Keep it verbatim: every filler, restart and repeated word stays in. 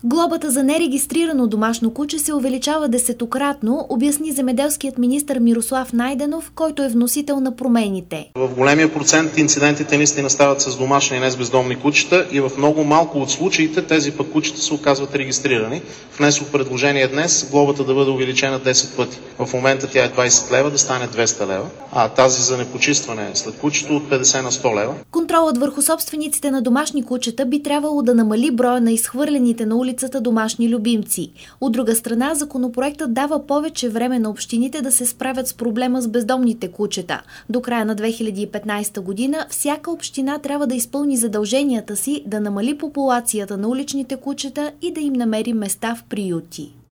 Глобата за нерегистрирано домашно куче се увеличава десетократно, обясни земеделският министър Мирослав Найденов, който е вносител на промените. В големия процент инцидентите наистина стават с домашни, не с бездомни кучета и в много малко от случаите тези пък кучета се оказват регистрирани. Внесох предложение днес глобата да бъде увеличена десет пъти. В момента тя е двайсет лева, да стане двеста лева, а тази за непочистване след кучето от петдесет на сто лева. Контролът върху собствениците на домашни кучета би трябвало да намали броя на изхвърлените на улицата домашни любимци. От друга страна, законопроектът дава повече време на общините да се справят с проблема с бездомните кучета. До края на две хиляди и петнайсета година всяка община трябва да изпълни задълженията си да намали популацията на уличните кучета и да им намери места в приюти.